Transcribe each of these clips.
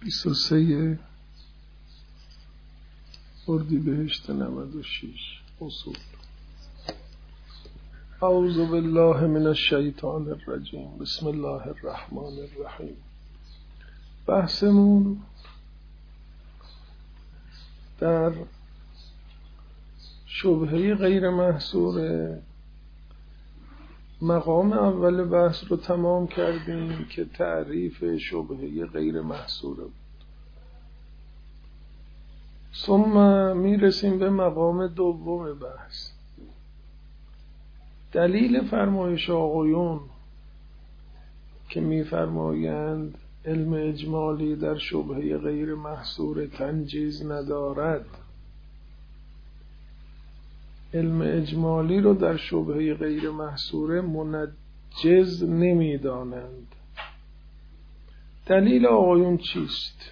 23 اردیبهشت 96 اصول. اعوذ بالله من الشیطان الرجیم. بسم الله الرحمن الرحیم. بحثمون در شبهه غیر محصوره. مقام اول بحث رو تمام کردیم که تعریف شبهه غیر محصوره بود. ثم میرسیم به مقام دوم بحث. دلیل فرمایش آقایون که میفرمایند علم اجمالی در شبهه غیر محصور تنجیز ندارد، علم اجمالی رو در شبهه غیر محصور منجز نمیدانند. دلیل آقایون چیست؟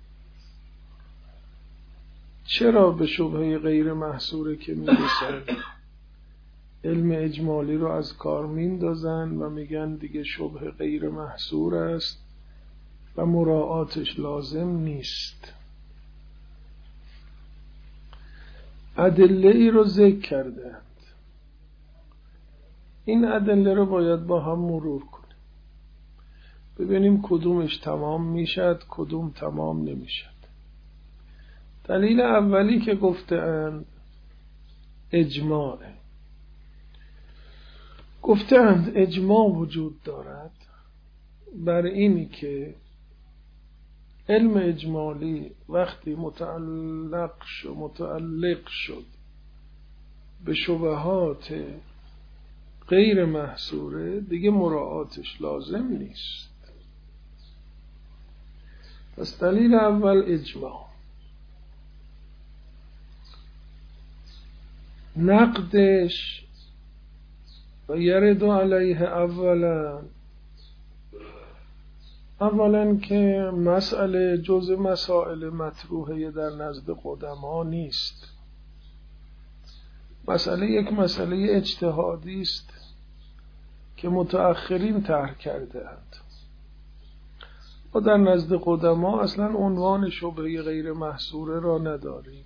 چرا به شبهه غیر محصوره که میرسند علم اجمالی رو از کار میندازن و میگن دیگه شبهه غیر محصور است و مراعاتش لازم نیست؟ ادله ای رو ذکر کردند. این ادله رو باید با هم مرور کنیم، ببینیم کدومش تمام میشد کدوم تمام نمیشد. دلیل اولی که گفتند اجماعه. گفتند اجماع وجود دارد بر اینی که علم اجمالی وقتی متعلق شد به شبهات غیر محصوره دیگه مراعاتش لازم نیست. پس دلیل اول اجماع. نقدش و یرد علیه اولا که مسئله جز مسائل مطروحه در نزد قدما نیست. مسئله یک مسئله اجتهادی است که متأخرین طرح کرده‌اند. ما در نزد قدما اصلا عنوان شبهه غیر محصوره را نداریم.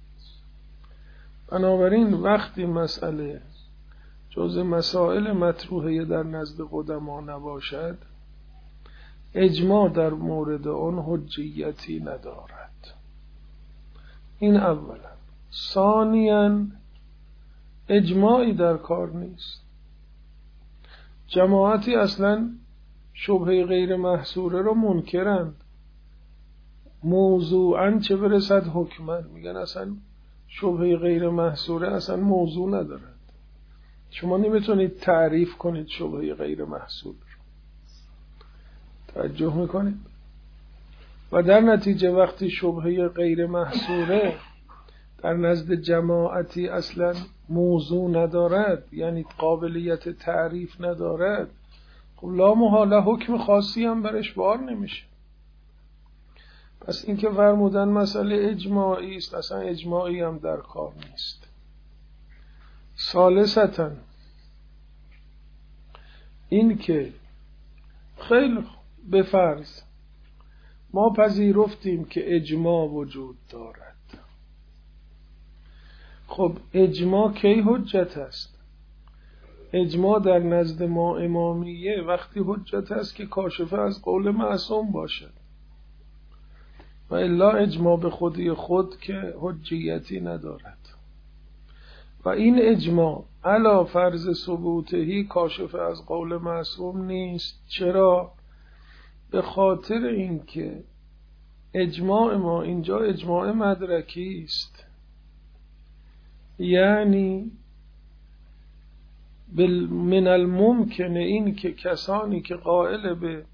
بنابراین وقتی مسئله جز مسائل مطروحه در نزد قدما نباشد، اجماع در مورد آن حجیتی ندارد. این اولا. ثانیاً اجماعی در کار نیست. جماعتی اصلا شبهه غیر محصوره را منکرند، موضوعاً چه برسد حکماً. میگن اصلا شبهه غیر محصوره اصلا موضوع ندارد. شما نمیتونید تعریف کنید شبهه غیر محصور. توجه میکنید؟ و در نتیجه وقتی شبهه غیر محصوره در نزد جماعتی اصلا موضوع ندارد، یعنی قابلیت تعریف ندارد، خب لا محاله حکم خاصی هم برش بار نمیشه. پس اینکه فرمودن مسئله اجماعی است، اصلا اجماعی هم در کار نیست. ثالثاً این که خیلی به فرض ما پذیرفتیم که اجماع وجود دارد. خب اجماع کی حجت است؟ اجماع در نزد ما امامیه وقتی حجت است که کاشفه از قول معصوم باشد، و الا اجماع به خودی خود که حجیتی ندارد. و این اجماع علی فرض ثبوتهی کاشف از قول معصوم نیست. چرا؟ به خاطر اینکه اجماع ما اینجا اجماع مدرکی است، یعنی من الممکنه این که کسانی که قائل به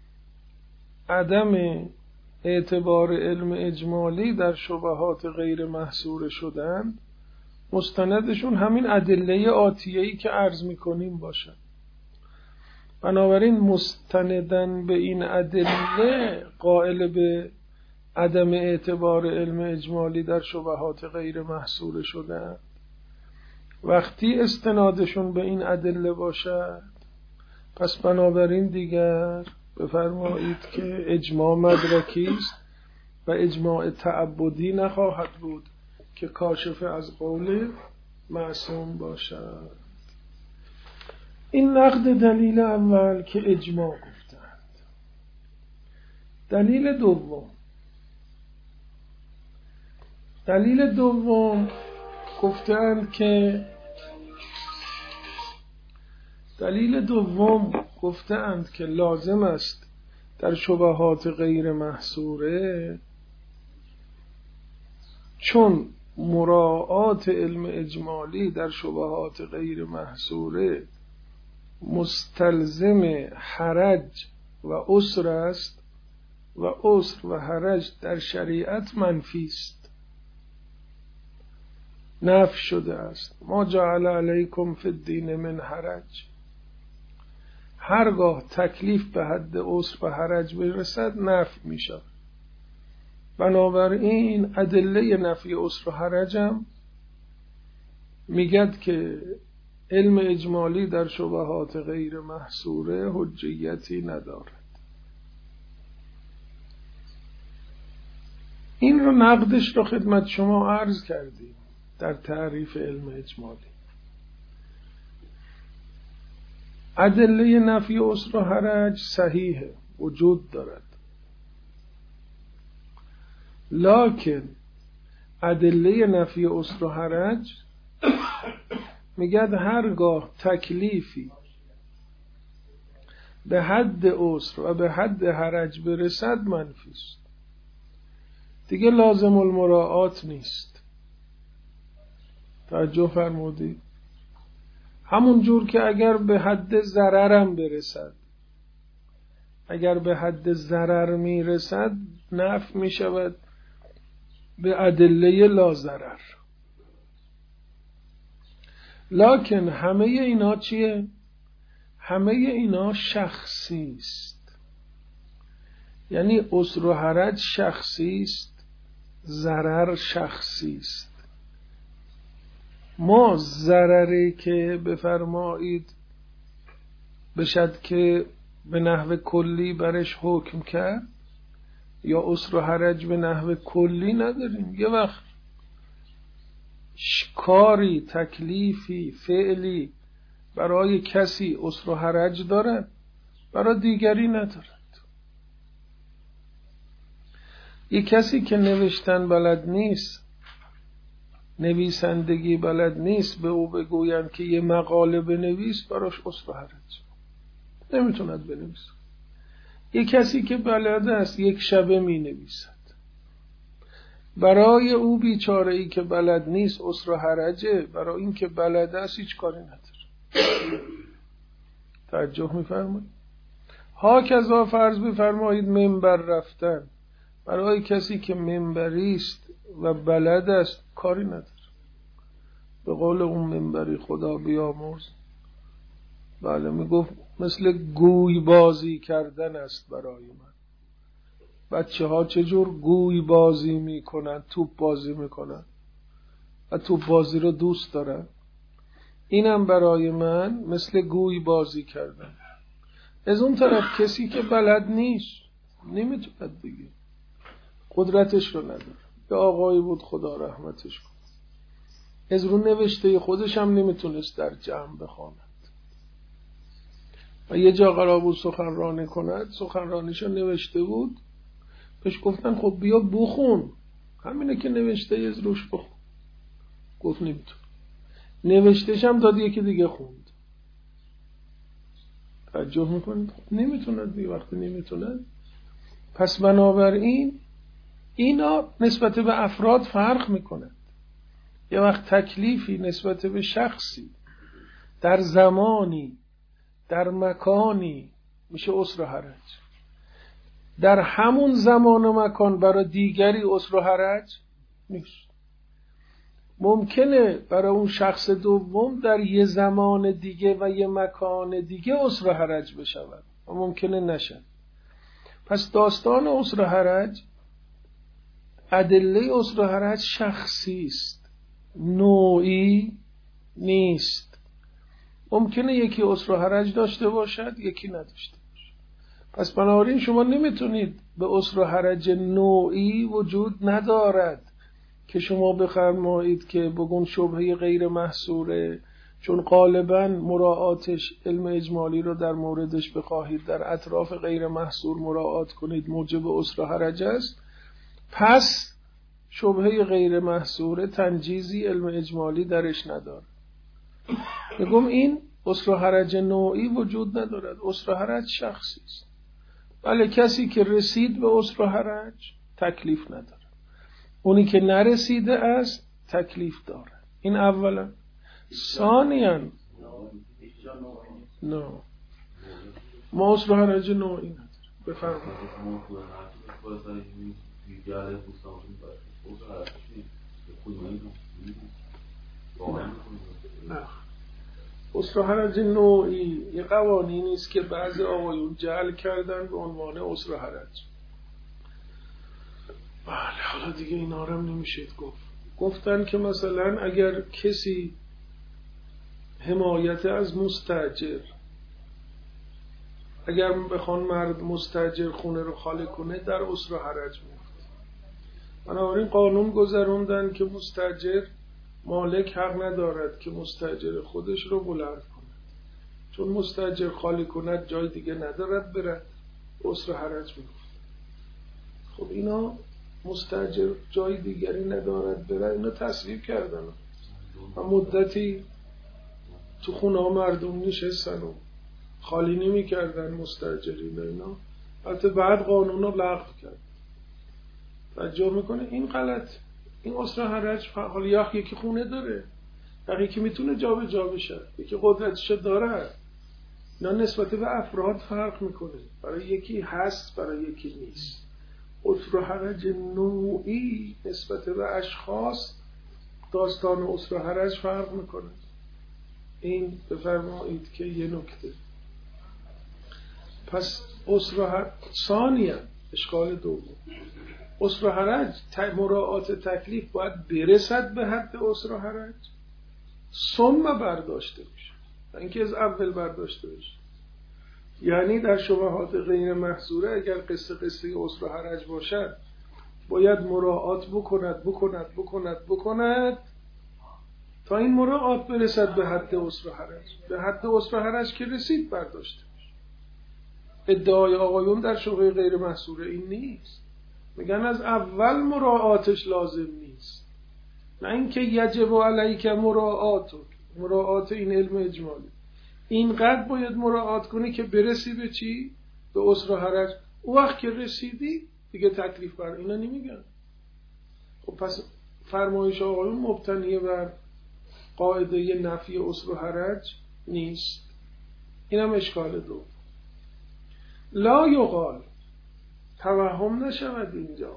عدم اعتبار علم اجمالی در شبهات غیر محصور شدند، مستندشون همین ادله آتیه‌ای که عرض می‌کنیم باشد. بنابراین مستندن به این ادله قائل به عدم اعتبار علم اجمالی در شبهات غیر محصور شدن. وقتی استنادشون به این ادله باشد، پس بنابراین دیگر بفرمایید که اجماع مدرکی است و اجماع تعبدی نخواهد بود که کاشف از قول معصوم باشد. این نقد دلیل اول که اجماع گفتند. دلیل دوم گفتند که لازم است در شبهات غیر محصوره، چون مراعات علم اجمالی در شبهات غیر محصوره مستلزم حرج و عسر است و عسر و حرج در شریعت منفی است، نفی شده است. ما جعل علیکم فی الدین من حرج. هرگاه تکلیف به حد عسر و حرج برسد نفی می شود. بنابراین ادله نفی عسر و حرجم میگد که علم اجمالی در شبهات غیر محصوره حجیتی ندارد. این رو نقدش رو خدمت شما عرض کردیم در تعریف علم اجمالی. ادله نفی عسر و حرج صحیحه، وجود دارد، لکن ادله نفی عسر و حرج میگد هرگاه تکلیفی به حد عسر و به حد حرج برسد منفی است، دیگه لازم المراعات نیست. توجه فرمودید؟ همون جور که اگر به حد ضررم برسد، اگر به حد ضرر میرسد نفی میشود به ادله لا ضرر. لکن همه اینا چیه؟ همه اینا شخصی است. یعنی عسر و حرج شخصی است، ضرر شخصی است. ما ضرری که بفرمایید بشد که به نحو کلی برش حکم کرد، یا عسر و حرج به نحو کلی نداریم. یه وقت کاری، تکلیفی، فعلی برای کسی عسر و حرج دارد، برای دیگری ندارد. یه کسی که نوشتن بلد نیست، نویسندگی بلد نیست، به او بگویند که یه مقاله بنویس، براش عسر و حرج، نمیتوند بنویسه. یه کسی که بلد است یک شبه می نویسد، برای او بیچاره ای که بلد نیست عسر و حرجه، برای این که بلد است هیچ کاری نداره. توجه می‌فرمایید؟ هاکذا فرض بفرمایید منبر رفتن، برای کسی که منبری است و بلد است کاری نداره. به قول اون منبری خدا بیامرز، بله، میگفت مثل گوی بازی کردن است برای من. بچه ها چجور گوی بازی میکنن، توپ بازی میکنن و توپ بازی رو دوست دارن، اینم برای من مثل گوی بازی کردن. از اون طرف کسی که بلد نیست نمیتوند بگه، قدرتش رو نداره. به آقایی بود خدا رحمتش کن، از رو نوشته خودش هم نمیتونست در جمع بخواند و یه جا قرار بود سخنرانی کند، سخنرانیشو نوشته بود، بهش گفتن خب بیا بخون، همینه که نوشته از روش بخون. گفت نمیتون. نوشتهش هم داد یکی دیگه خوند. توجه میکنید؟ نمیتوند دیگه. وقتی نمیتوند، پس بنابراین اینا نسبت به افراد فرق میکنند. یه وقت تکلیفی نسبت به شخصی در زمانی، در مکانی میشه عسر و حرج، در همون زمان و مکان برای دیگری عسر و حرج نیست. ممکنه برای اون شخص دوم در یه زمان دیگه و یه مکان دیگه عسر و حرج بشود و ممکنه نشد. پس داستان عسر و حرج، ادله عسر و حرج شخصی است، نوعی نیست. ممکنه یکی عسر و حرج داشته باشد، یکی نداشته باشد. پس بنابراین شما نمیتونید به عسر و حرج نوعی وجود ندارد که شما بفرمایید که بگون شبهه غیر محصوره، چون غالبا مراعاتش علم اجمالی رو در موردش بخواهید در اطراف غیر محصور مراعات کنید موجب عسر و حرج است، پس شبهه غیر محصوره تنجیزی علم اجمالی درش نداره. میگم این عسر و حرج نوعی وجود ندارد، عسر و حرج شخصی است. بله کسی که رسید به عسر و حرج تکلیف نداره، اونی که نرسیده است تکلیف داره. این اولا. ثانیاً نه ما عسر و حرج نوعی نداره. بفرمایید. نه عسر و حرج نوعی یه قوانینی است که بعضی آقایون جعل کردن به عنوان عسر و حرج. بله حالا دیگه اینا رو هم نمیشه گفتن که مثلا اگر کسی حمایت از مستاجر، اگر بخوان مرد مستاجر خونه رو خالی کنه در عسر و حرج میفته. بنابراین قانون گذروندن که مستاجر مالک حق ندارد که مستاجر خودش رو بلند کنه، چون مستاجر خالی کند جای دیگه ندارد برد، عسر و حرج میفته. خب اینا مستاجر جای دیگری ندارد برد، اینا تصویب کردن و مدتی تو خونه ها مردم نشستن و خالی نمی کردن مستاجرین اینا. البته بعد قانون رو لغو کرد. توجه میکنه این غلط. این عسر و حرج حالا یکی خونه داره، یکی میتونه جا به جا بشه، یکی قدرتشو داره. اینا نسبت به افراد فرق میکنه، برای یکی هست برای یکی نیست. عسر و حرج نوعی نسبت به اشخاص داستان عسر و حرج فرق میکنه. این بفرمایید که یه نکته. پس عسر و حرج ثانیاً اشکال دوم، عسر و حرج مراعات تکلیف باید برسد به حد عسر و حرج ثم برداشته بشه، اینکه از اول برداشته بشه. یعنی در شبهات غیر محصوره اگر قصه عسر و حرج باشد باید مراعات بکند تا این مراعات برسد به حد عسر و حرج. به حد عسر و حرج که رسید برداشته بشه. ادعای آقایون در شبهه غیر محصوره این نیست، میگن از اول مراعاتش لازم نیست، نه اینکه یجب علیک مراعات این علم اجمالی اینقدر باید مراعات کنی که برسی به چی؟ به عسر و حرج. او وقت که رسیدی دیگه تکلیف بر اینا نمیگن. خب پس فرمایش آقایون مبتنی بر قاعده نفی عسر و حرج نیست. اینم اشکال دو. لا یقال، توهم نشود اینجا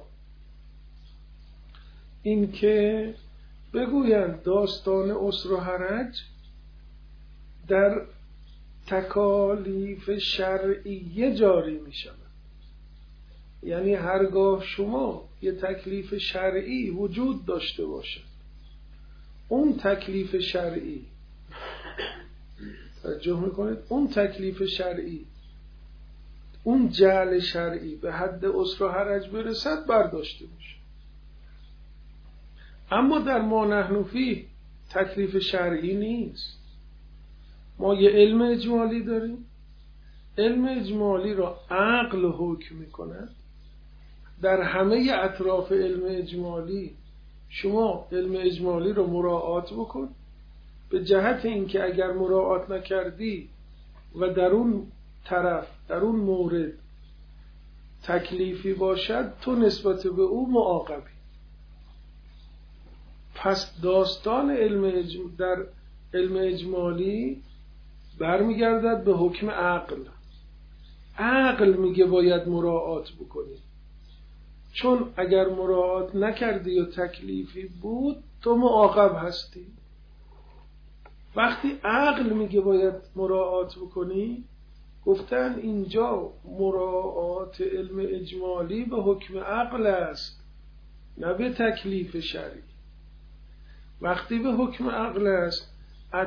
این که بگویند داستان عسر و حرج در تکالیف شرعیه جاری می شود. یعنی هرگاه شما یه تکلیف شرعی وجود داشته باشه، اون تکلیف شرعی توجه میکنید، اون تکلیف شرعی، اون جعل شرعی به حد عسر و حرج برسد برداشته میشه. اما در ما نحن فیه تکلیف شرعی نیست. ما یه علم اجمالی داریم، علم اجمالی را عقل حکم میکنه. در همه اطراف علم اجمالی شما علم اجمالی رو مراعات بکن، به جهت اینکه اگر مراعات نکردی و در اون طرف در اون مورد تکلیفی باشد تو نسبت به او معاقبی. پس داستان در علم اجمالی برمیگردد به حکم عقل. عقل میگه باید مراعات بکنی، چون اگر مراعات نکردی و تکلیفی بود تو معاقب هستی. وقتی عقل میگه باید مراعات بکنی، گفتن اینجا مراعات علم اجمالی به حکم عقل است نه به تکلیف شرعی. وقتی به حکم عقل است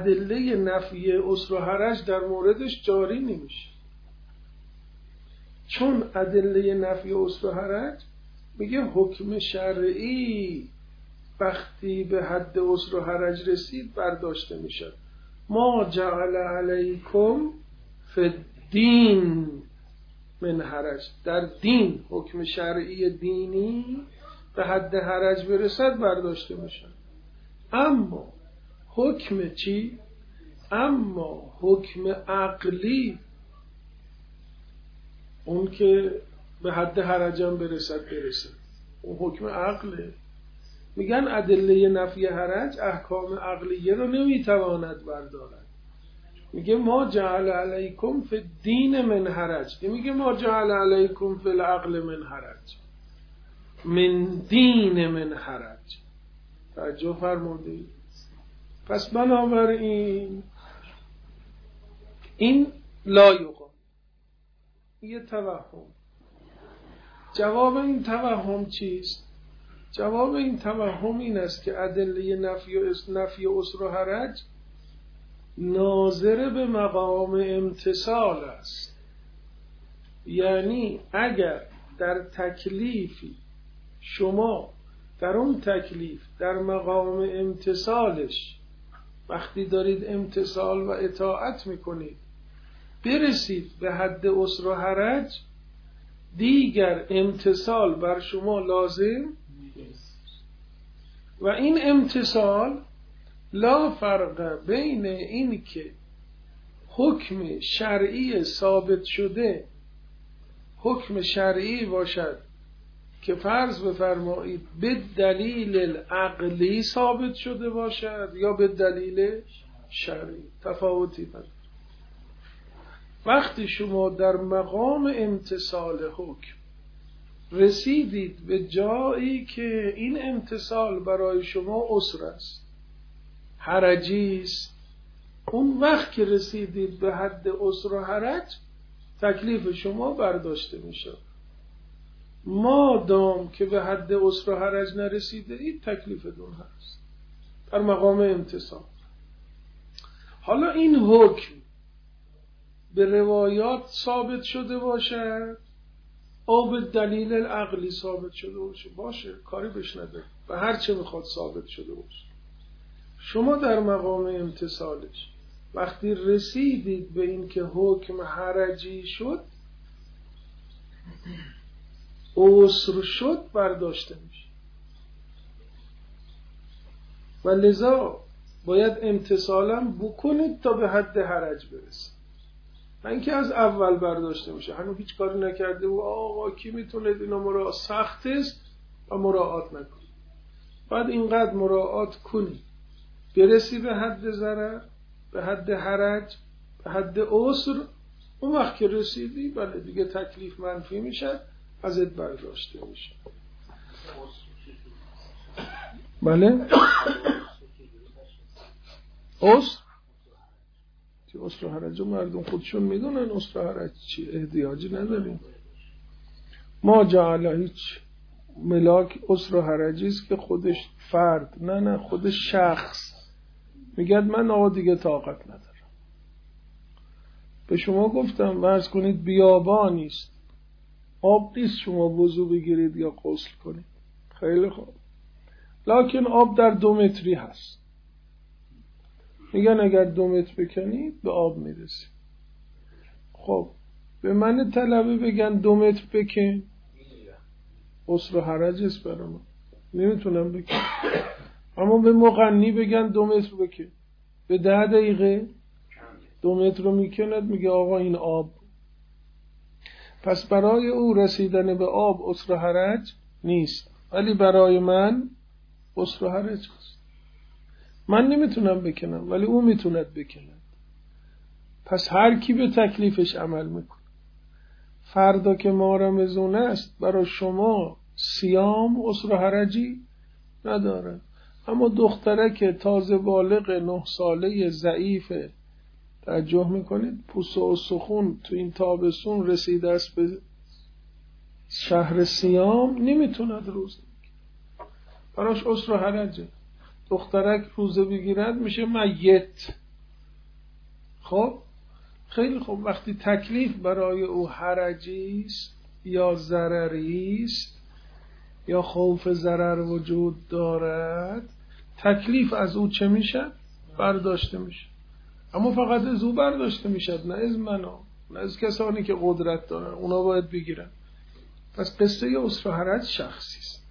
ادله نفی عسر و حرج در موردش جاری نمیشه، چون ادله نفی عسر و حرج میگه حکم شرعی وقتی به حد عسر و حرج رسید برداشته میشه. ما جعل علیکم فی الدین من حرج، در دین حکم شرعی دینی به حد حرج برسد برداشته میشه. اما حکم چی؟ اما حکم عقلی، اون که به حد حرجم برسد اون حکم عقله. میگن ادله نفی حرج احکام عقلیه رو نمیتواند بردارد. میگه ما جعل علیکم فی الدین من حرج، میگه ما جعل علیکم فی العقل من حرج، من دین من حرج. توجه فرمودید؟ پس بنابراین این لا یقال، یه توهم. جواب این توهم چیست؟ جواب این توهم این است که ادله نفی عسر و حرج ناظر به مقام امتثال است. یعنی اگر در تکلیفی شما در اون تکلیف در مقام امتثالش وقتی دارید امتثال و اطاعت میکنید برسید به حد عسر و حرج، دیگر امتثال بر شما لازم و این امتثال لا فرق بین این که حکم شرعی ثابت شده حکم شرعی باشد که فرض بفرمایید به دلیل العقلی ثابت شده باشد یا به دلیل شرعی، تفاوتی نداره. وقتی شما در مقام امتثال حکم رسیدید به جایی که این امتثال برای شما عسر است، حرجی است، اون وقت که رسیدید به حد عسر و حرج تکلیف شما برداشته میشه. مادام که به حد عسر و حرج نرسیده اید تکلیفتون هست در مقام امتثال. حالا این حکم به روایات ثابت شده باشد او به دلیل العقلی ثابت شده باشه کاری بهش نداره و هر چه میخواد ثابت شده باشه، شما در مقام امتثالش وقتی رسیدید به این که حکم حرجی شد عسر شد برداشته میشه و لذا باید امتثالم بکنید تا به حد حرج برسید، نه اینکه از اول برداشته میشه هنوز هیچ کاری نکرده و آقا کی میتونه اینا سخت است و مراعات نکنید. بعد اینقدر مراعات کنی برسی به حد ضرر، به حد حرج، به حد عسر، اون وقت که رسیدی بله دیگه تکلیف منفی میشه ازت برداشته میشه. بله عسر و حرج مردم خودشون میدونن عسر و حرج چی، احتیاجی نداریم. ما جعل هیچ ملاک عسر و حرجی است که خودش فرد نه خودش شخص میگه من آقا دیگه طاقت ندارم. به شما گفتم فرض کنید بیابانی است، آب نیست شما وضو بگیرید یا غسل کنید، خیلی خوب، لکن آب در 2 متری هست. میگن اگر 2 متر بکنید به آب میرسید. خب به من طلبه بگن 2 متر بکن، عسر و حرج است برای من، نمیتونم بکن. اما به مغنی بگن 2 متر بکن، به 10 دقیقه 2 متر رو میکند، میگه آقا این آب. پس برای او رسیدن به آب عسر و حرج نیست، ولی برای من عسر و حرج است. من نمیتونم بکنم ولی او میتوند بکند. پس هر کی به تکلیفش عمل میکنه. فردا که ما رمضان است برای شما صیام عسر و حرجی نداره، اما دختره که تازه بالغ 9 ساله ضعیفه، توجه میکنید پوست و استخون تو این تابستون رسیده است به شهر صیام نمیتوند روزه بگیره، براش عسر و حرجه. دخترک روزه بگیرد میشه میت. خب خیلی خوب، وقتی تکلیف برای او حرجی است یا ضرری است یا خوف ضرر وجود دارد، تکلیف از او چه میشه؟ برداشته میشه. اما فقط از او برداشته میشد، نه از منو، نه از کسانی که قدرت دارن، اونا باید بگیرن. پس قصه عسر و حرج شخصی است.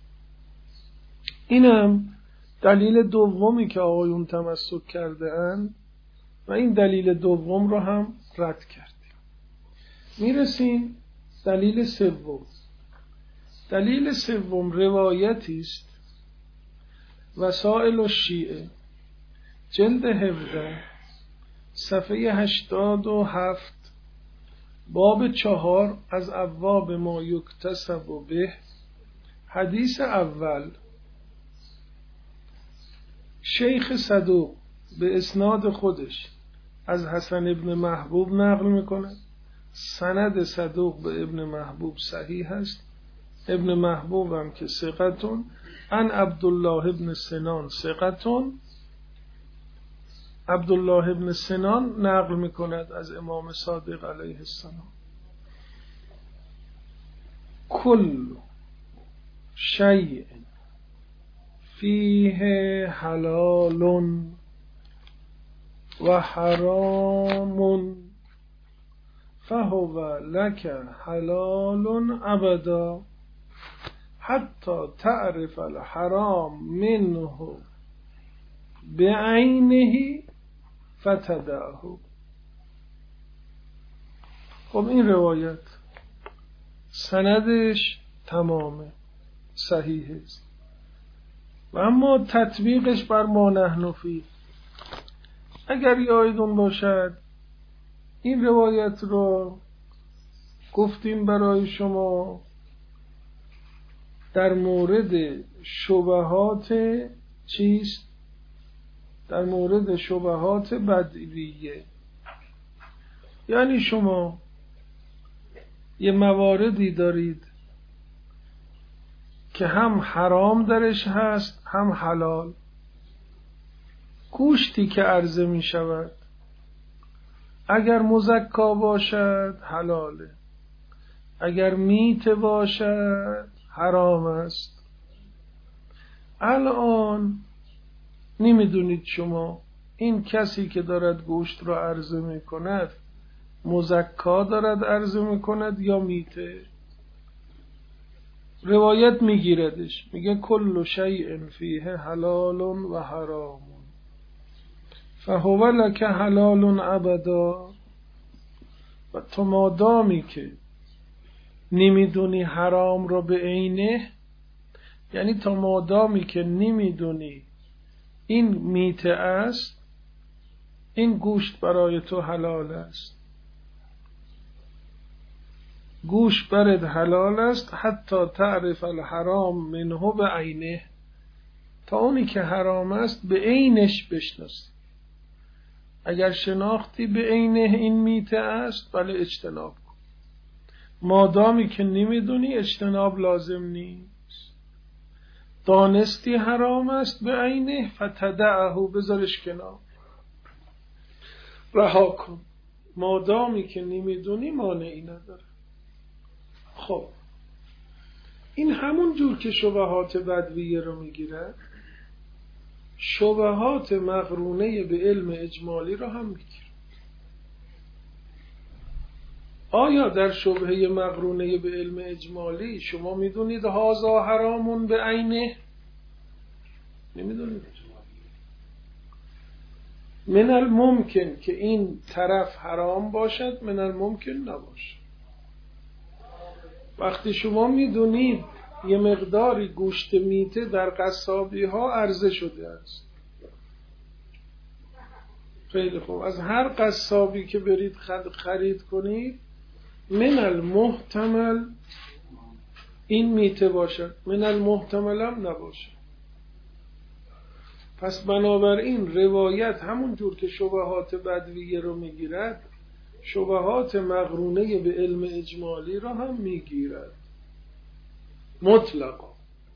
اینم دلیل دومی که آقایون تمسک کرده اند و این دلیل دوم رو هم رد کردیم. میرسیم دلیل سوم. دلیل سوم روایتی است، وسائل الشیعه جلد 17 صفحه 87 باب 4 از ابواب ما یکتسب به، حدیث اول، شیخ صدوق به اسناد خودش از حسن ابن محبوب نقل میکنه. سند صدوق به ابن محبوب صحیح است. ابن محبوب هم که ثقتون، عن عبدالله ابن سنان ثقتون، عبدالله ابن سنان نقل میکند از امام صادق علیه السلام. کل شیء فیه حلال و حرام فهو لک حلال ابدا حتی تعرف الحرام منه بعینه فتدعه. خب این روایت سندش تمامه، صحیح است، و اما تطبیقش بر ما نحن فیه. اگر یادتون باشد این روایت رو گفتیم برای شما در مورد شبهات چیست؟ در مورد شبهات بدویه. یعنی شما یه مواردی دارید که هم حرام درش هست هم حلال. گوشتی که عرضه می شود اگر مزکا باشد حلاله، اگر میت باشد حرام است. الان نمیدونید شما این کسی که دارد گوشت را عرضه می کند مزکا دارد عرضه می کند یا میته. روایت میگیردش، میگه کل شیء فیه حلال و حرام فهو لک حلال ابدا. و تو مادامی که نمیدونی حرام را به عینه، یعنی تا مادامی که نمیدونی این میته است، این گوشت برای تو حلال است. گوشت برد حلال است حتی تعرف الحرام منه به عینه، تا اونی که حرام است به عینش بشناسی. اگر شناختی به عینه این میته است، بله اجتناب کن. مادامی که نمیدونی اجتناب لازم نیست. دانستی حرام است به عینه فتدعه، بذارش کنار، رها کن. مادامی که نمیدونی مانعی نداره. خب این همون جور که شبهات بدویه رو میگیره، شبهات مقرونه به علم اجمالی رو هم میگیره. آیا در شبهه مقرونه به علم اجمالی شما میدونید هذا حرامون به عینه؟ نمیدونید. من الممکن که این طرف حرام باشد، من الممکن نباشد. وقتی شما میدونید یه مقداری گوشت میته در قصابی ها عرضه شده است، خیلی خوب، از هر قصابی که برید خرید کنید من المحتمل این میته باشد، من المحتمل هم نباشد. پس بنابراین روایت همون جور که شبهات بدویه رو میگیرد، شبهات مقرونه به علم اجمالی رو هم میگیرد مطلقا.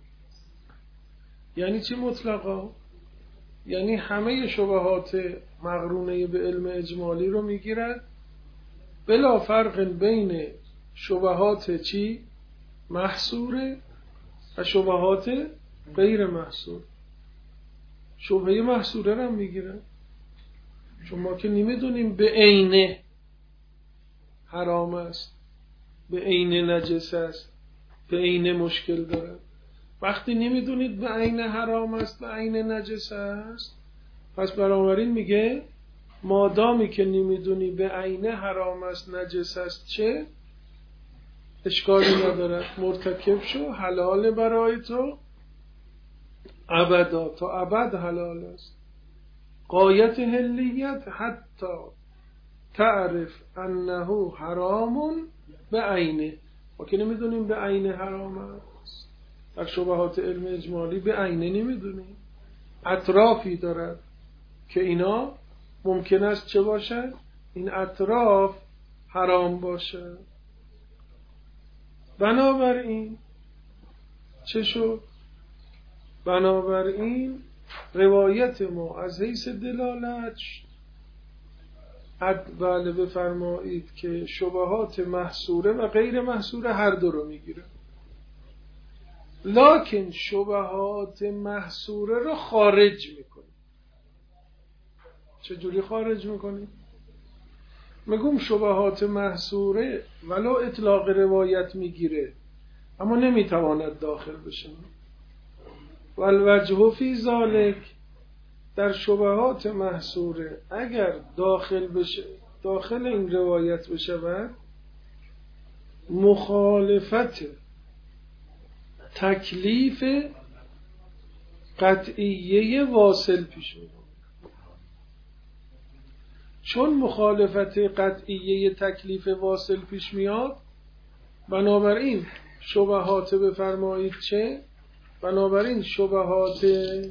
یعنی چی مطلقا؟ یعنی همه شبهات مقرونه به علم اجمالی رو میگیرد بلا فرق بین شبهات چی؟ محصوره و شبهات غیر محصور. شبهه محصوره رو هم میگیرن. شما که نمیدونیم به عینه حرام است، به عینه نجس است، به عینه مشکل داره. وقتی نمیدونید به عینه حرام است، به عینه نجس است، پس بنابراین میگه مادامی که نمیدونی به عینه حرام است نجس است چه اشکالی ندارد، مرتکب شو، حلال برای تو ابدا، تا ابد حلال است. غایت حلیت حتی تعرف انه حرام به عینه. ما که نمیدونیم به عینه حرام است، در شبهات علم اجمالی به عینه نمیدونیم، اطرافی دارد که اینا ممکن است چه باشد؟ این اطراف حرام باشد. بنابراین چه شد؟ بنابراین روایت ما از حیث دلالت بله بفرمایید که شبهات محصوره و غیر محصوره هر دو رو میگیره، لکن شبهات محصوره رو خارج میکنه. چجوری خارج میکنیم؟ میگم شبهات محصوره ولو اطلاق روایت میگیره اما نمیتواند داخل بشه. والوجه فی ذالک، در شبهات محصوره اگر داخل این روایت بشود مخالفت تکلیف قطعیه واصل پیش میاد. چون مخالفت قطعیه تکلیف واصل پیش میاد، بنابراین شبهات بفرمایید چه؟ بنابراین شبهات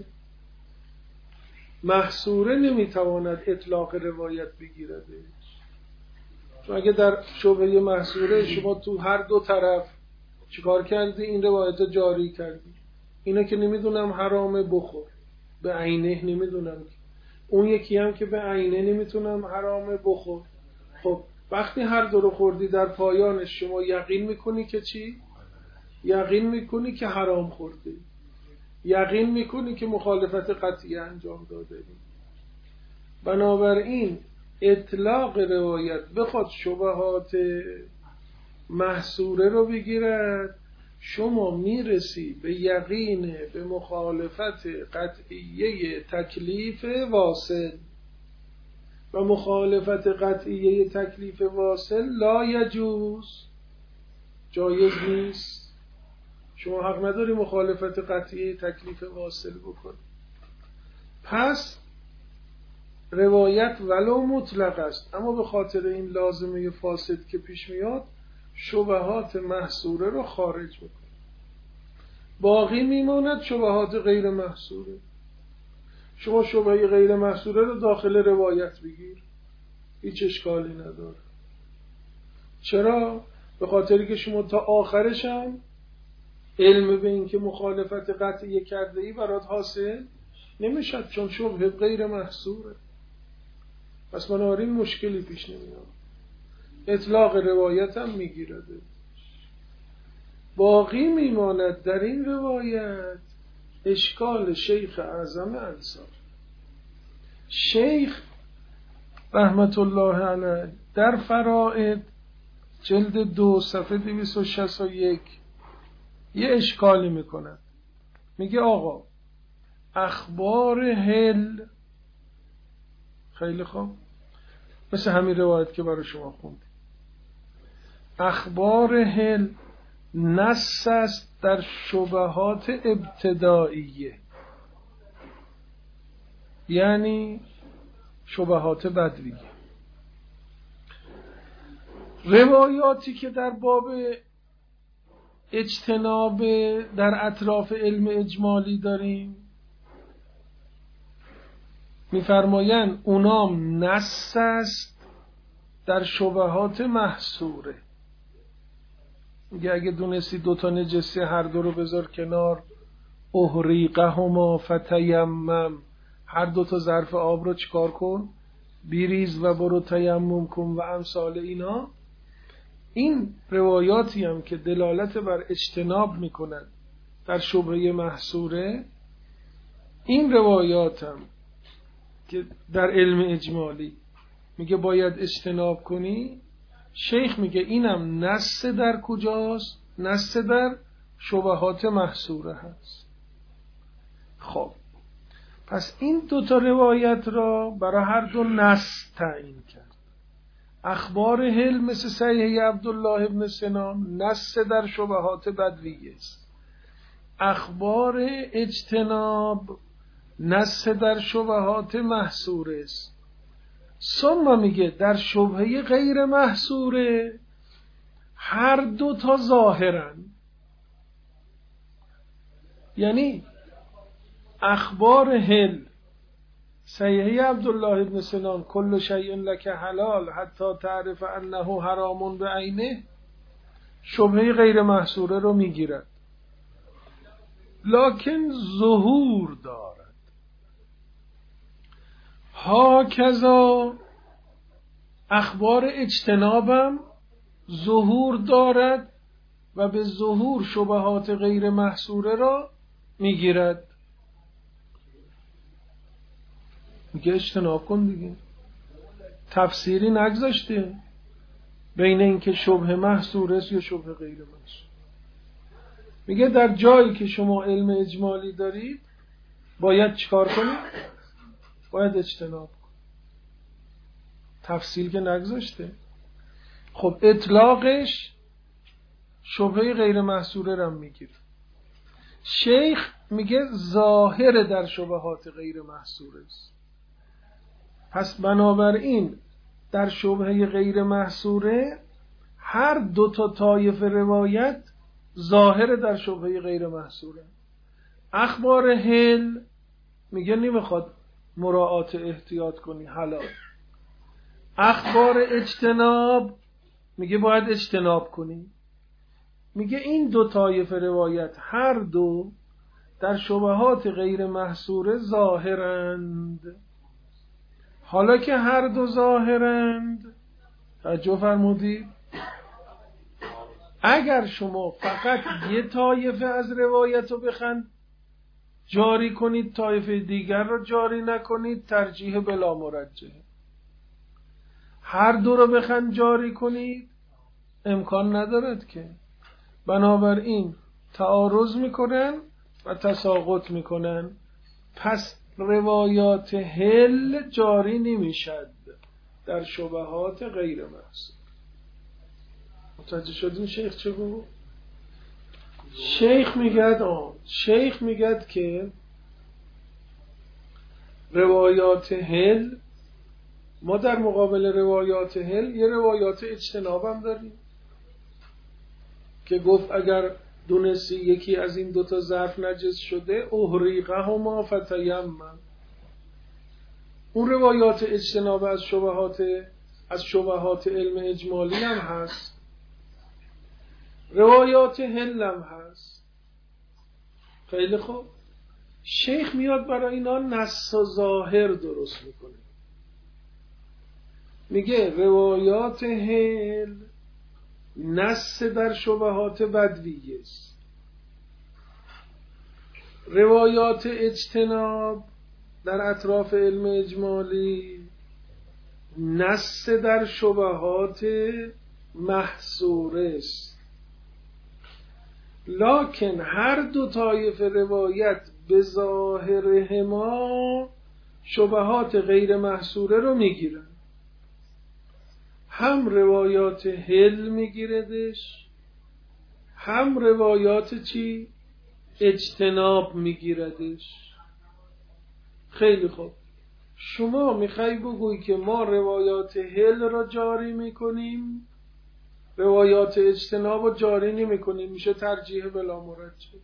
محصوره نمیتواند اطلاق روایت بگیرد. چون اگه در شبهه محصوره شما تو هر دو طرف چیکار کردی؟ این روایت جاری کردی. اینا که نمیدونم حرامه بخور، به عینه نمیدونم، اون یکی هم که به عینه نمیتونم حرامه بخور. خب وقتی هر دو رو خوردی در پایانش شما یقین میکنی که چی؟ یقین میکنی که حرام خوردی، یقین میکنی که مخالفت قطعی انجام داده. بنابراین اطلاق روایت بخواد شبهات محصوره رو بگیرد، شما میرسی به یقین به مخالفت قطعیه تکلیف واصل، و مخالفت قطعیه تکلیف واصل لا یجوز، جایز نیست. شما حق نداری مخالفت قطعیه تکلیف واصل بکنی. پس روایت ولو مطلق است اما به خاطر این لازمه فاسد که پیش میاد شبهات محصوره رو خارج میکنه، باقی میماند شبهات غیر محصوره. شما شبهه غیر محصوره رو داخل روایت بگیر، هیچ اشکالی نداره. چرا؟ به خاطری که شما تا آخرش هم علم به این که مخالفت قطعی کرده ای برات حاصل نمیشد، چون شبهه غیر محصوره. پس بنابراین مشکلی پیش نمیاد، اطلاق روایت هم میگیرده. باقی میماند در این روایت اشکال شیخ اعظم انصار. شیخ رحمت الله علیه در فرائد جلد 2 صفحه 261 یه اشکالی میکند. میگه آقا اخبار هل، خیلی خوب، مثل همین روایت که برای شما خوندیم، اخبار هل نص است در شبهات ابتدائیه، یعنی شبهات بدویه. روایاتی که در باب اجتناب در اطراف علم اجمالی داریم میفرمایند اونام نص است در شبهات محصوره. میگه اگه دونستی دوتا نجسی هر دو رو بذار کنار، احریقهما فتیمم، هر دوتا ظرف آب رو چیکار کن؟ بیریز و برو تیمم کن و امثال اینا، این روایاتی هم که دلالت بر اجتناب میکنن در شبهه محصوره، این روایات هم که در علم اجمالی میگه باید اجتناب کنی، شیخ میگه اینم نص در کجاست؟ نص در شبهات محصوره هست. خب پس این دوتا روایت را برای هر دو نص تعیین کرد. اخبار هل مثل صحیح عبدالله ابن سنان نص در شبهات بدویه است. اخبار اجتناب نص در شبهات محصوره است. ثم میگه در شبهه غیر محصوره هر دو تا ظاهرن، یعنی اخبار هل صحیح عبدالله ابن سنان کل شیء لک حلال حتی تعرف انه حرام بعینه، شبهه غیر محصوره رو میگیرد لکن ظهور دارد. ها کذا اخبار اجتنابم ظهور دارد و به ظهور شبهات غیر محصوره را میگیرد. میگه اجتناب کن دیگه، تفسیری نگذاشته بین اینکه شبه محصوره است یا شبه غیر محصوره. میگه در جایی که شما علم اجمالی دارید باید چیکار کنید؟ باید اجتناب کن. تفصیل که نگذاشته. خب اطلاقش شبهه غیر محصوره را میگیره. شیخ میگه ظاهر در شبهات غیر محصوره است. پس بنابراین در شبهه غیر محصوره هر دو تا طایفه روایت ظاهر در شبهه غیر محصوره. اخبار هل میگه نمیخواد مراعات احتیاط کنی حلال. اخبار اجتناب میگه باید اجتناب کنی. میگه این دو طایفه روایت هر دو در شبهات غیر محصوره ظاهرند. حالا که هر دو ظاهرند، توجه فرمودید، اگر شما فقط یه طایفه از روایت رو بخواید جاری کنید، طایفه دیگر رو جاری نکنید، ترجیح بلا مرجح. هر دو رو بخواید جاری کنید امکان ندارد که، بنابراین تعارض میکنن و تساقط میکنن. پس روایات هل جاری نمیشد در شبهات غیر محصور. متوجه شدین شیخ چه گفت؟ شیخ میگد که روایات هل، ما در مقابل روایات هل یه روایات اجتناب هم داریم که گفت اگر دونستی یکی از این دوتا ظرف نجس شده احریقهما فتیمم. اون روایات اجتناب از شبهات علم اجمالی هم هست، روایات هل هم هست. خیلی خوب، شیخ میاد برای اینا نص و ظاهر درست میکنه. میگه روایات هل نص در شبهات بدویه است، روایات اجتناب در اطراف علم اجمالی نص در شبهات محصوره است. لکن هر دو طایفه روایت به ظاهرهما شبهات غیر محصوره رو میگیرن. هم روایات هل میگیردش، هم روایات چی؟ اجتناب میگیردش. خیلی خوب، شما میخوای بگوی که ما روایات هل را جاری میکنیم، روایات اجتناب را جاری نمیکنیم، میشه ترجیح بلا مرجح.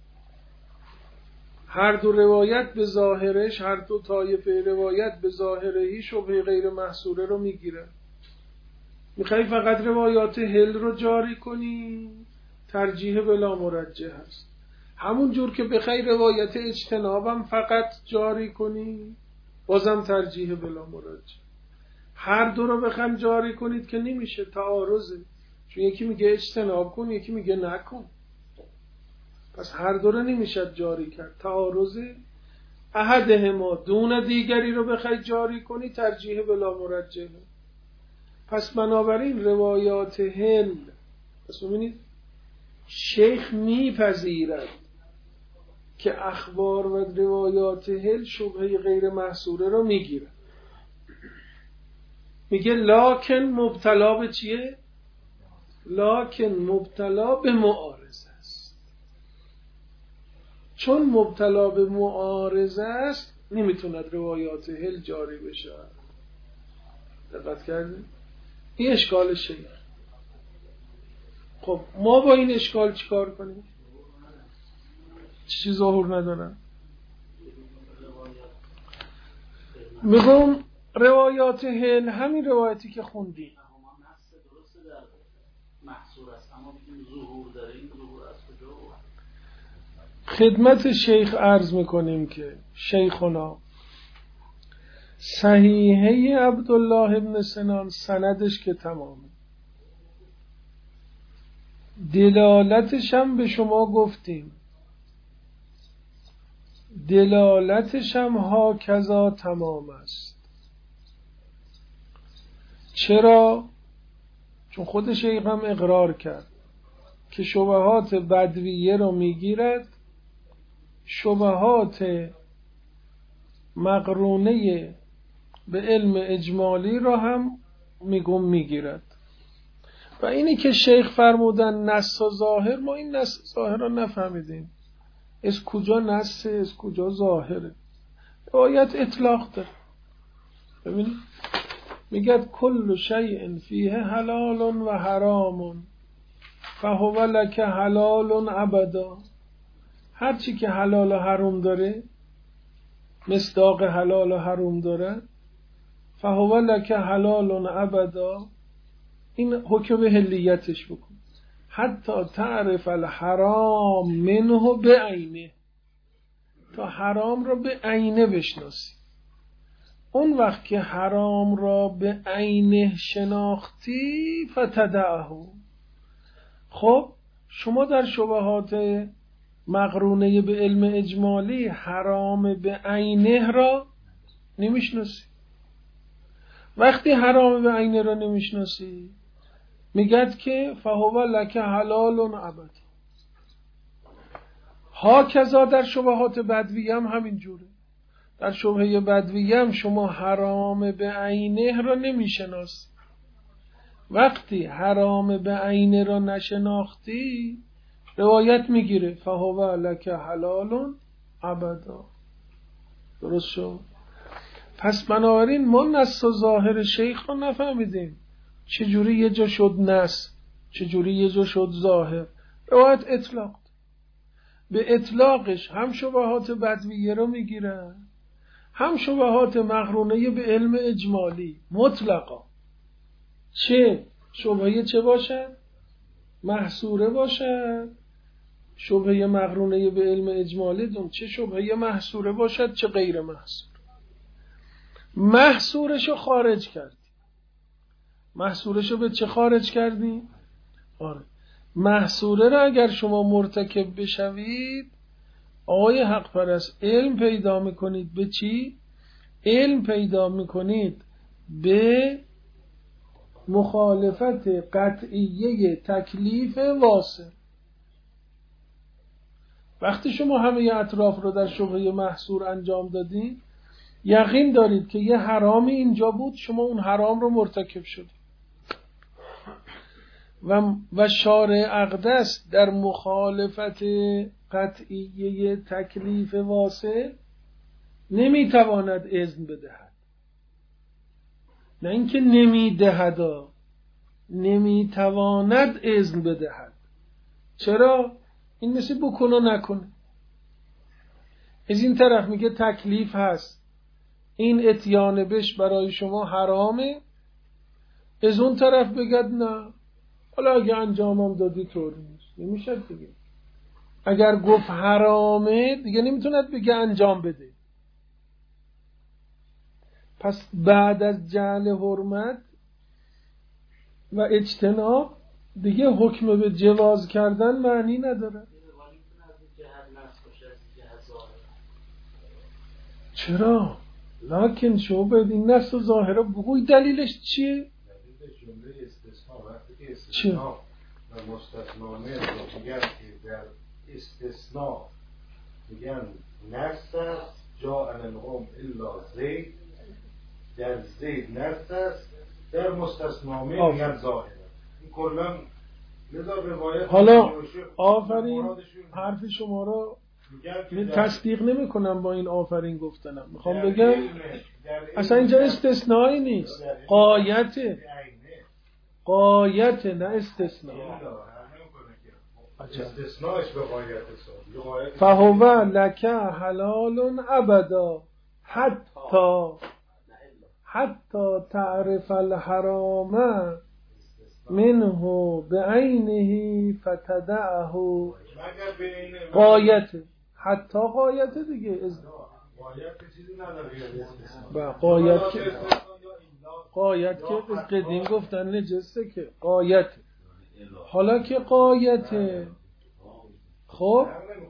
هر دو روایت به ظاهرش، هر دو طایفه روایت به ظاهرهی شبهه غیر محصوره رو میگیره. میخوای فقط روایات هل رو جاری کنی، ترجیح بلا مرجح هست. همون جور که بخوای روایت اجتنابم فقط جاری کنی، بازم ترجیح بلا مرجح. هر دو رو بخوایم جاری کنید که نمیشه، تعارضه. چون یکی میگه اجتناب کن، یکی میگه نکن. پس هر دو رو نمیشه جاری کرد، تعارضه. احدهما دون دیگری رو بخواید جاری کنی ترجیح بلا مرجحه. پس بنابراین روایات هل، پس ببینید شیخ میپذیرد که اخبار و روایات هل شبهه غیر محصوره رو میگیره. میگه لکن مبتلا به چیه؟ لکن مبتلا به معارضه است. چون مبتلا به معارضه است نمیتوند روایات هل جاری بشه. دقت کردید؟ این اشکال شیخ. خب ما با این اشکال چیکار کنیم؟ چیزی ظهور ندارن. میگم روایات هل همین روایتی که خوندیم خدمت شیخ عرض میکنیم که شیخنا صحیحه عبدالله ابن سنان سندش که تمامه، دلالتش هم به شما گفتیم، دلالتش هم هاکذا تمام است. چرا؟ چون خود شیخ هم اقرار کرد که شبهات بدویه رو میگیرد، شبهات مقرونه به علم اجمالی را هم میگیرد. و اینی که شیخ فرمودن نص و ظاهر، ما این نص ظاهر را نفهمیدیم، از کجا نص از کجا ظاهره. روایت اطلاق داره. ببینید میگه کل شیء فیه حلال و حرام فهو لک حلال ابدا. هر چی که حلال و حرام داره، مصداق حلال و حرام داره، فهو لک حلال ابدا، این حکم هلیتش بکن. حتی تعرف الحرام منه به عینه، تا حرام را به عینه بشناسی. اون وقت که حرام را به عینه شناختی فتدعه. خب شما در شبهات مقرونه به علم اجمالی حرام به عینه را نمیشناسی. وقتی حرام به عینه را نمیشناسی میگد که فهو لک حلال ابدا. ها کذا در شبهات بدویه هم همین جوره. در شبهه بدویه هم شما حرام به عینه را نمیشناسی. وقتی حرام به عینه را نشناختی روایت میگیره فهو لک حلال ابدا. درست شد؟ پس بنابراین ما نص و ظاهر شیخ رو نفهمیدیم. چجوری یه جا شد نص، چجوری یه جا شد ظاهر. روایت اطلاق، به اطلاقش هم شبهات بدویه رو میگیرن، هم شبهات مقرونه به علم اجمالی مطلقا. چه شبهه چه باشد؟ محصوره باشد. شبهه مقرونه به علم اجمالی دون چه شبهه محصوره باشد چه غیر محصور. محصورشو خارج کردی. محصورشو به چه خارج کردی؟ آره. محصوره را اگر شما مرتکب بشوید آقای حق پرست علم پیدا میکنید به چی؟ علم پیدا میکنید به مخالفت قطعیه تکلیف واصل. وقتی شما همه اطراف رو در شبهه محصور انجام دادید یقین دارید که یه حرامی اینجا بود، شما اون حرام رو مرتکب شدید. و شارع اقدس در مخالفت قطعیه تکلیف واصل نمیتواند اذن بدهد. نه اینکه نمیدهد، نمیتواند اذن بدهد. چرا؟ این مثل بکن و نکنه. از این طرف میگه تکلیف هست، این اتیان بش برای شما حرامه، از اون طرف بگد نه، حالا اگه انجامم دادی طور نیست. نمیشه دیگه. اگر گفت حرامه دیگه نمیتوند بگه انجام بده. پس بعد از جعل حرمت و اجتناب دیگه حکم به جواز کردن معنی نداره. چرا؟ لکن شما باید این نص و ظاهره بگوی دلیلش چیه؟ دلیلش جمله استثناء وقتی که چیه؟ استثناء و مستثنانه رو میگن که در استثناء میگن نص است جاء القوم الا زید، در زید نص است، در مستثنانه میگن ظاهره. این کلا لذا روایت حالا آفرین حرف شما رو تصدیق نمی کنم با این آفرین گفتنم. میخوام بگم اصلا اینجا استثنایی نیست، قایته نه استثناء. استثناءش به قایت فهو لک حلال ابدا حتی تعرف الحرام منه بعینه فتدعه. قایته، حتی قایته دیگه. قایت که قدیم گفتن نجسته که قایته. حالا که قایته خب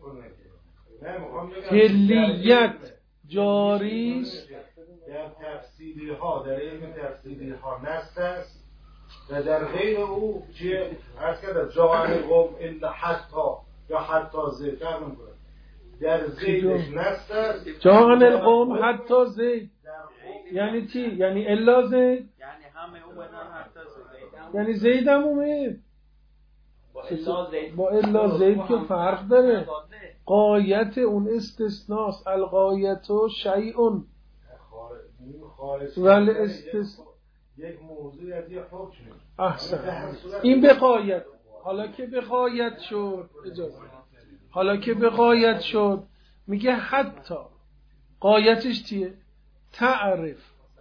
کلیت جاریست در تفسیری ها، در علم تفسیری ها نص است و در غیر او چیه؟ عرض کرده جاء القوم الا حتی یا حتی زید فرمون کنه در زیدش نص است. جاء القوم حتی زید یعنی چی؟ یعنی الا زید، یعنی همه اومدن حتی زید، یعنی زید هم اومد با الا زید که فرق داره. قایت اون استثناست. القایت و شیئون ولی یک موضوع از یک حکم. احسن، این به قایت. حالا که به قایت شد، اجازه، حالا که به قایت شد میگه حتی قایتش چیه؟ تعرف،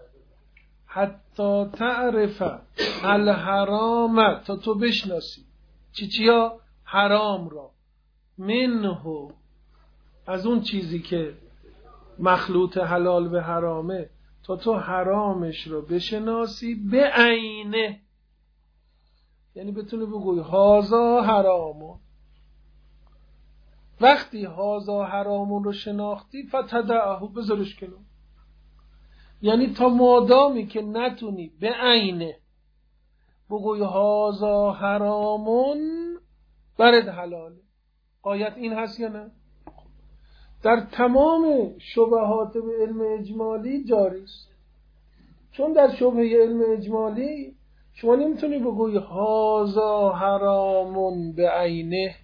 حتی تعرف الحرام، تا تو بشناسی چیا؟ حرام را، منه، از اون چیزی که مخلوط حلال به حرامه، تا تو حرامش رو بشناسی به عینه، یعنی بتونی بگوی هازا حرامون. وقتی هازا حرامون رو شناختی فتدعه، بذارش کنو. یعنی تا مادامی که نتونی به عینه بگوی هازا حرامون برد حلاله. قایت این هست یا نه؟ در تمام شبهات به علم اجمالی جاری است. چون در شبهه علم اجمالی شما نمیتونی بگوی هازا حرامون به عینه،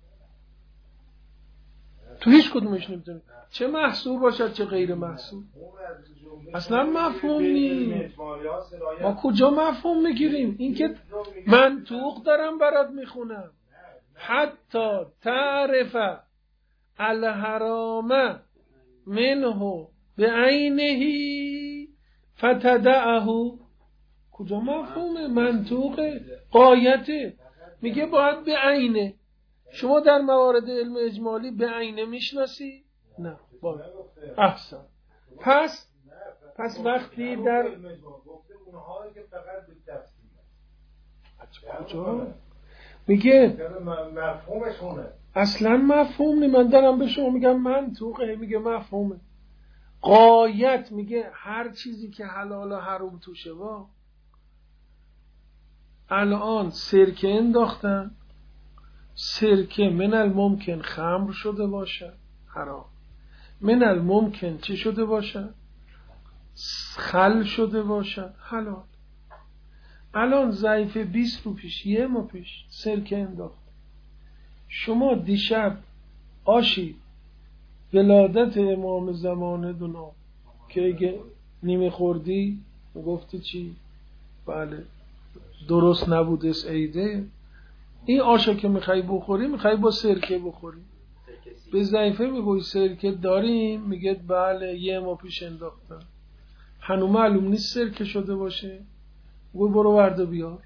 تو هیچ کدومش نمیتونی، چه محصور باشد چه غیر محصور. اصلا مفهوم نیست. ما کجا مفهوم میگیریم؟ این که منطوق دارم برات میخونم. حتی تعرف الحرام منه به عینه فتدعه، کجا مفهومه؟ منطوقه، قایته. میگه باید به عینه. شما در موارد علم اجمالی به عینه میشناسی؟ نه. باید. احسن. پس وقتی در کجا میگه اصلا مفهوم نی. من دارم به شما میگم منطوقه، میگه مفهومه. قایت میگه هر چیزی که حلال و حرام توشه. الان سرکه انداختن، سرکه من الممکن خمر شده باشه حرام، من الممکن چی شده باشه؟ خل شده باشه حلال. الان ضعیف 20 رو پیش، یه ماه پیش سرکه انداخت. شما دیشب آشی ولادت امام زمان دونا که اگه نیمه خوردی گفتی چی؟ بله درست نبودست عیده. این آشا که میخوای بخوری میخوای با سرکه بخوری. به ضعیفه میگوی سرکه داریم؟ میگه بله یه ماه پیش انداختم. هنوز معلوم نیست سرکه شده باشه. گوی برو ورد و بیار.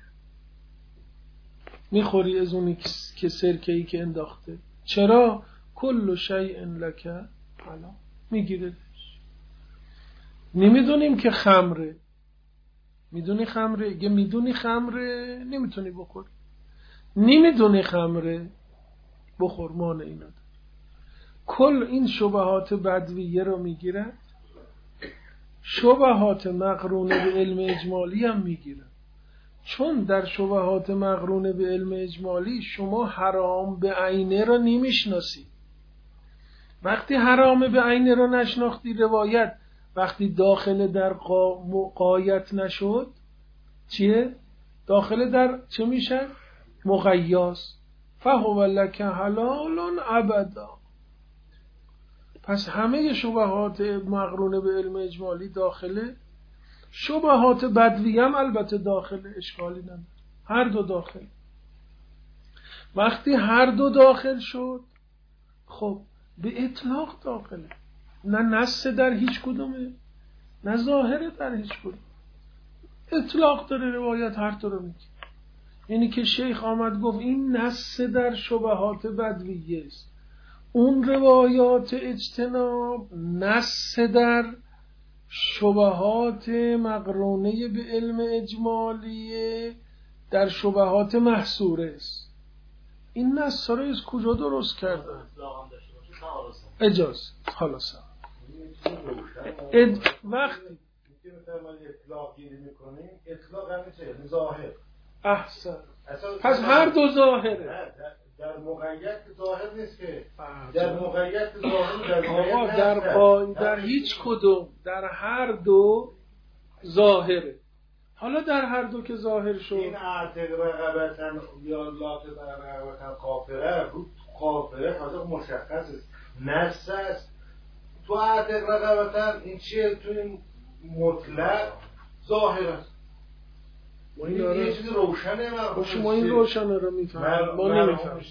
میخوری از اونی که سرکه ای که انداخته. چرا؟ کل شیء لک حلال. میگیره. نمیدونیم که خمره. میدونی خمره؟ اگه میدونی خمره نمیتونی بخور. نمیدونی خمره بخور، مانع اینا داره. کل این شبهات بدویه رو میگیرد، شبهات مقرونه به علم اجمالی هم میگیرد. چون در شبهات مقرونه به علم اجمالی شما حرام به عینه را نمیشناسی. وقتی حرام به عینه را نشناختی، روایت وقتی داخل در قایت نشد چیه؟ داخل در چه میشه؟ مقیاس. فهو لک حلال ابدا. پس همه شبهات مقرونه به علم اجمالی داخله، شبهات بدویه هم البته داخله، اشکالی نداره، هر دو داخل. وقتی هر دو داخل شد، خب به اطلاق داخله، نه نص در هیچ کدومه نه ظاهره در هیچ کدوم، اطلاق داره. روایت هر دو رو میگه. یعنی که شیخ آمد گفت این نص در شبهات بدویه است، اون روایات اجتناب نص در شبهات مقرونه به علم اجمالیه، در شبهات محصوره است. این نص رو از کجا درست کردن؟ اجازه خلاصه وقتی اطلاق گیری میکنیم، اطلاق همه چه؟ ظاهر. احسن. پس هر دو ظاهره. در مقید ظاهر نیست که، در مقید ظاهر در آقا در هیچ کدوم، در هر دو ظاهره. حالا در هر دو که ظاهر شد، این اعتق رقبتن یا لات رقبتن کافره، رو کافره حاضر مشخص است، نص است. تو اعتق رقبتن این چیه؟ تو این مطلق ظاهر است. این یه چیزی روشنه. شما این روشنه رو میفهمید، ما نمیفهمیم.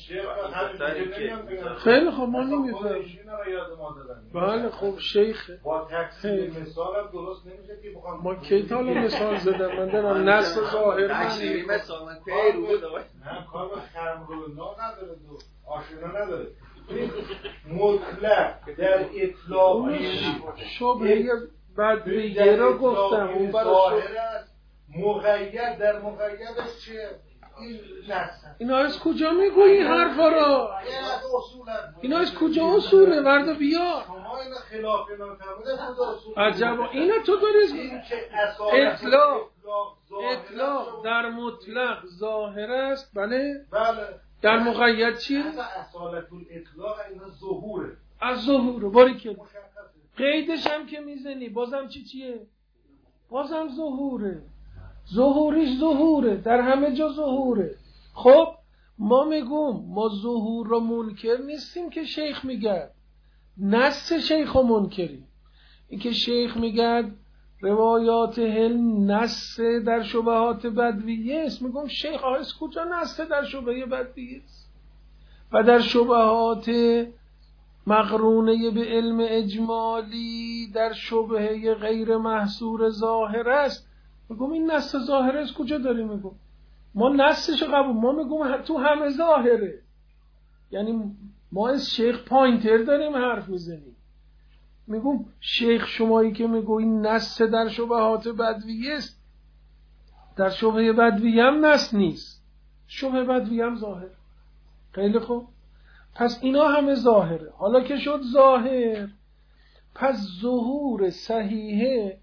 خیلی خب ما نمیفهمیم. بله خب شیخه با تکسیر مثال هم درست نمیشه که بخوام. ما کی تا مثال زدم؟ من دارم نص ظاهر تکسیر مثال من پیرو داره. نه کار به خمر و نا نداره، آشنا نداره. مطلق در اطلاق شبهه بدویه رو گفتم، اون برای مقید در مقیدش چیه؟ این نص. اینا از کجا میگویی این حرفا رو؟ اینا از کجا اصوله؟ وردا بیا. شما اینا خلاف اینا فرموده خدا اصول. عجبا اینا تو داری اطلاق در مطلق ظاهر است. بله در مقید چیه؟ اصالت الاطلاق اینا ظهوره. از ظهوره باریکلا. قیدش هم که میزنی بازم چیه؟ بازم ظهوره. ظهوریش ظهوره، در همه جا ظهوره. خب ما میگم ما ظهور رو منکر نیستیم که شیخ میگه، نص شیخ رو منکریم. این که شیخ میگه روایات علم نص در شبهات بدویه است، میگم شیخ از کجا نص در شبهه بدویه است و در شبهات مقرونه به علم اجمالی در شبهه غیر محصور ظاهر است. میگم این نص ظاهر است کجا داریم؟ میگم ما نصش قبول، ما میگم تو همه ظاهره. یعنی ما از شیخ پوینتر داریم حرف میزنیم. میگم شیخ شمایی که میگو این نص در شبهات بدویه است، در شبهه بدویه هم نص نیست، شبهه بدویه هم ظاهر. خیلی خوب، پس اینا همه ظاهره. حالا که شد ظاهر، پس ظهور صحیحه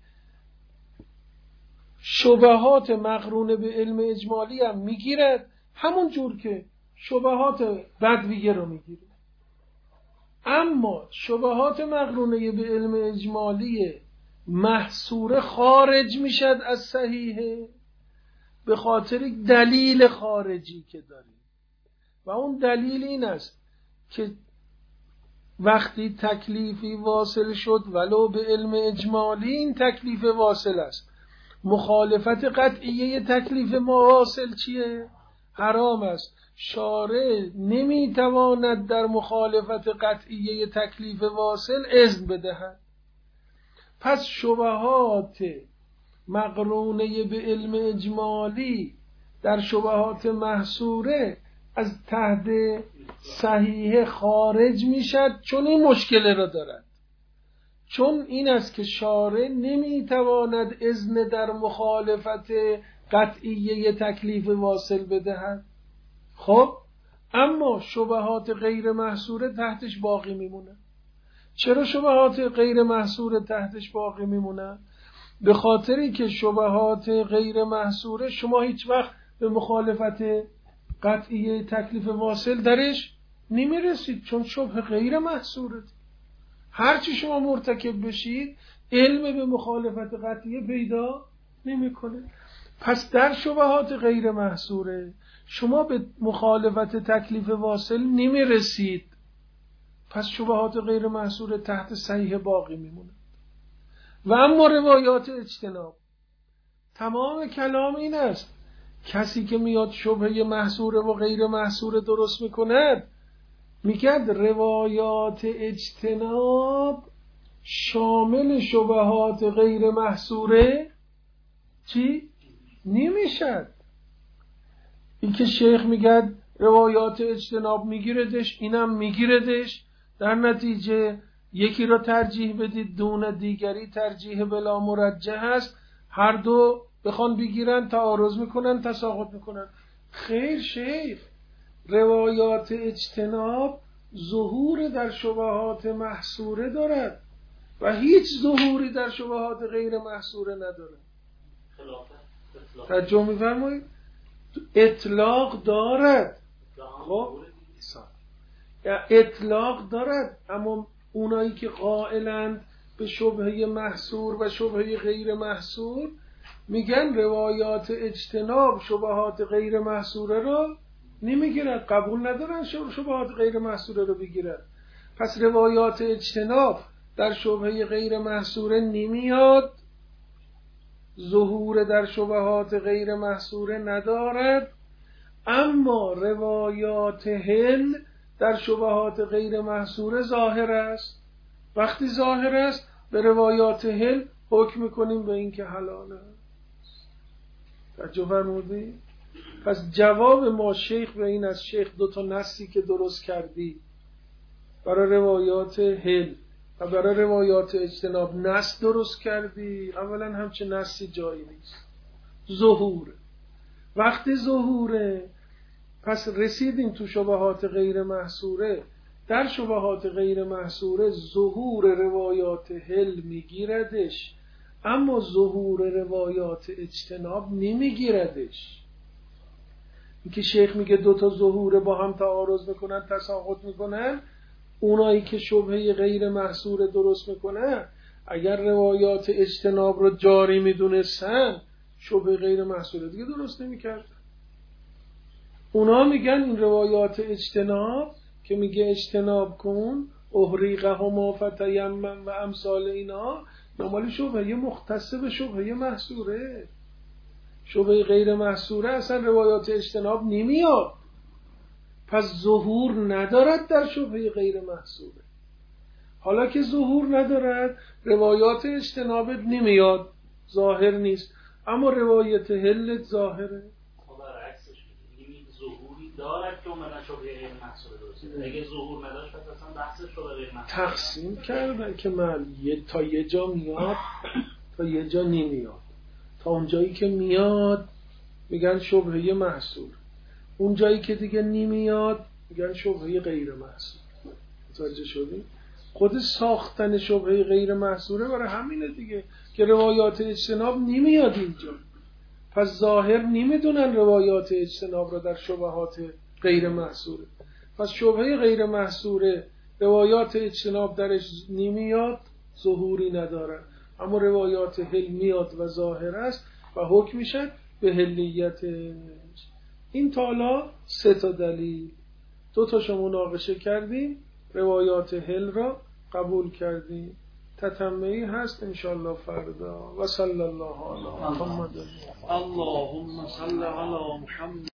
شبهات مقرونه به علم اجمالی هم میگیرد، همون جور که شبهات بدویه رو میگیره. اما شبهات مقرونه به علم اجمالی محصور خارج میشد از صحیحه به خاطر دلیل خارجی که داریم، و اون دلیل این است که وقتی تکلیفی واصل شد ولو به علم اجمالی، این تکلیف واصل است. مخالفت قطعیه تکلیف واصل چیه؟ حرام است. شارع نمیتواند در مخالفت قطعیه تکلیف واصل اذن بدهد. پس شبهات مقرونه به علم اجمالی در شبهات محصوره از تحت صحیح خارج میشد، چون این مشکل را دارد. چون این است که شارع نمیتواند اذن در مخالفت قطعیه تکلیف واصل بدهد. خب اما شبهات غیر محصوره تحتش باقی میمونه. چرا شبهات غیر محصوره تحتش باقی میمونه؟ به خاطری که شبهات غیر محصوره شما هیچ وقت به مخالفت قطعیه تکلیف واصل درش نمیرسید، چون شبه غیر محصوره. هرچی شما مرتکب بشید علم به مخالفت قطعیه پیدا نمیکنه. پس در شبهات غیر محصوره شما به مخالفت تکلیف واصل نمیرسید، پس شبهات غیر محصوره تحت صحیح باقی میمونه. و اما روایات اجتناب، تمام کلام این است کسی که میاد شبهه محصوره و غیر محصوره درست میکند، میگد روایات اجتناب شامل شبهات غیر محصوره چی؟ نمیشد. این که شیخ میگد روایات اجتناب میگیردش، اینم میگیردش، در نتیجه یکی را ترجیح بدید دون دیگری ترجیح بلا مرجح است، هر دو بخوان بگیرن تعارض میکنن، تساقط میکنن. خیر شیخ، روایات اجتناب ظهور در شبهات محصوره دارد و هیچ ظهوری در شبهات غیر محصوره ندارد. توجه می‌فرمایید؟ اطلاق دارد. خب اطلاق دارد، اما اونایی که قائلند به شبهه محصور و شبهه غیر محصور میگن روایات اجتناب شبهات غیر محصوره رو نمیگیرد، قبول ندارن شبهات غیر محصوره رو بگیرد. پس روایات اجتناب در شبهه غیر محصوره نمیاد، ظهور در شبهات غیر محصوره ندارد. اما روایات حل در شبهات غیر محصوره ظاهر است. وقتی ظاهر است به روایات حل حکم میکنیم به این که حلال است. توجه فرمودی؟ پس جواب ما شیخ به این از شیخ دو تا نصی که درست کردی برای روایات حل و برای روایات اجتناب نص درست کردی. اولا همچه نصی جایی نیست، ظهور. وقتی ظهوره پس رسیدیم تو شبهات غیر محصوره. در شبهات غیر محصوره ظهور روایات حل میگیردش، اما ظهور روایات اجتناب نمیگیردش. این که شیخ میگه دوتا ظهور با هم تعارض میکنن، تساقط میکنن، اونایی که شبهه غیر محصوره درست میکنن اگر روایات اجتناب رو جاری میدونستن شبهه غیر محصوره دیگه درست نمیکردن. اونا میگن این روایات اجتناب که میگه اجتناب کن احریقهما فتیمم و امثال اینا، نمالی شبهه مختصه به شبهه محصوره. شبهه غیر محصوره اصلا روایات اجتناب نمیاد، پس ظهور ندارد در شبهه غیر محصوره. حالا که ظهور ندارد روایات اجتنابت نمیاد، ظاهر نیست، اما روایت حلت ظاهره. ظهوری دارد که اومدن شبهه غیر محصوره درسته. اگه ظهور نداشت پس اصلا بحث شبهه غیر محصوره تقسیم کردن که من تا یه جا میاد تا یه جا نمیاد. تا اون جایی که میاد میگن شبهه محصور، اون جایی که دیگه نمیاد میگن شبهه غیر محصور. متوجه شدی؟ خود ساختن شبهه غیر محصوره برای همینه دیگه که روایات اجتناب نمیاد اینجا، پس ظاهر نمیدونن روایات اجتناب را در شبهات غیر محصوره. پس شبهه غیر محصوره روایات اجتناب درش نمیاد، ظهوری نداره، اما روایات حل میاد و ظاهر است و حکم میشد به حلیتش. این تالا 3 تا دلیل، 2 تاشو مناقشه کردیم، روایات حل را قبول کردیم. تتمه‌ای هست انشاءالله فردا. و صلی الله علی محمد. اللهم صل علی محمد.